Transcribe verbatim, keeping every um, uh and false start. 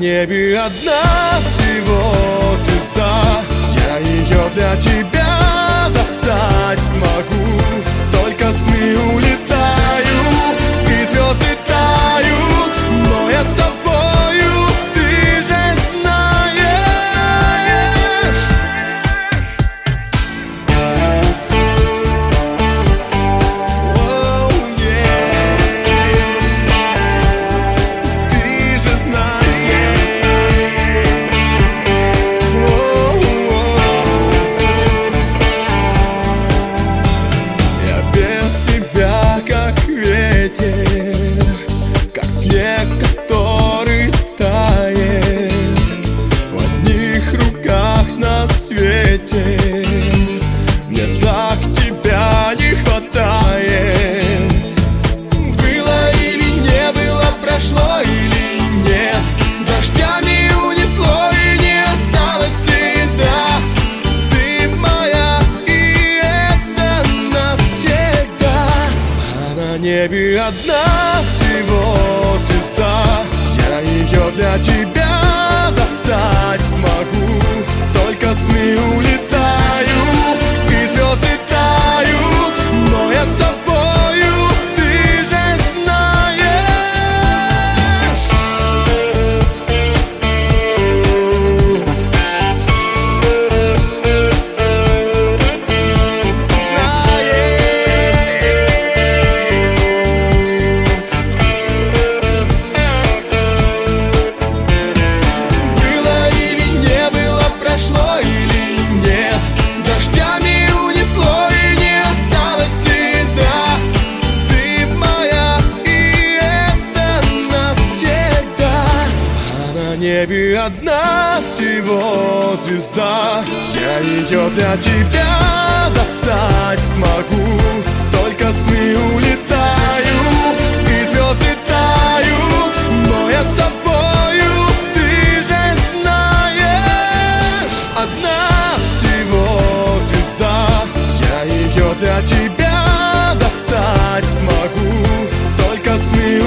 небе одна всего звезда. Я ее для тебя достать смогу. Только сны улетают и звезды тают, но я с тобою, ты же знаешь. Оу, yeah. Ты же знаешь. Оу, оу. Я без тебя как ветер, как снег, который тает в одних руках на свете. Мне так тебя не хватает. Было или не было, прошло или нет, дождями унесло и не осталось следа. Ты моя, и это навсегда. А на небе одна всего звезда. Я ее для тебя достать смогу. Только сны улетают и звезды тают, но я с тобою, ты же знаешь. Было или не было, прошло или нет, дождями унесло и не осталось следа. Ты моя, и это навсегда. А на небе одна всего звезда. Я ее для тебя достать смогу. Только сны улетают и звезды тают, но я с тобою, ты же знаешь. Одна всего звезда. Я ее для тебя достать смогу. Только сны